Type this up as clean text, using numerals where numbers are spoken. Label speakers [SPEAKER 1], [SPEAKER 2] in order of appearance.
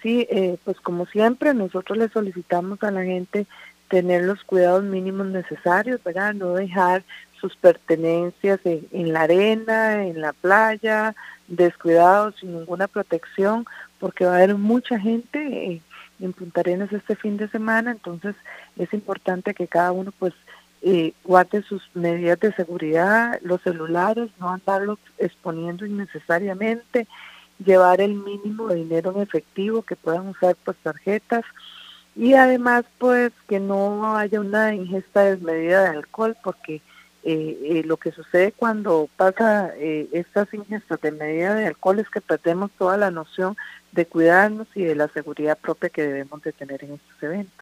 [SPEAKER 1] sí, pues como siempre, nosotros le solicitamos a la gente tener los cuidados mínimos necesarios, ¿verdad? No dejar sus pertenencias en la arena, en la playa, descuidados, sin ninguna protección, porque va a haber mucha gente en Punta Arenas este fin de semana, entonces es importante que cada uno pues guarde sus medidas de seguridad, los celulares, no andarlos exponiendo innecesariamente, llevar el mínimo de dinero en efectivo, que puedan usar pues tarjetas, y además pues que no haya una ingesta desmedida de alcohol, porque lo que sucede cuando pasa estas ingestas de medida de alcohol es que perdemos toda la noción de cuidarnos y de la seguridad propia que debemos de tener en estos eventos.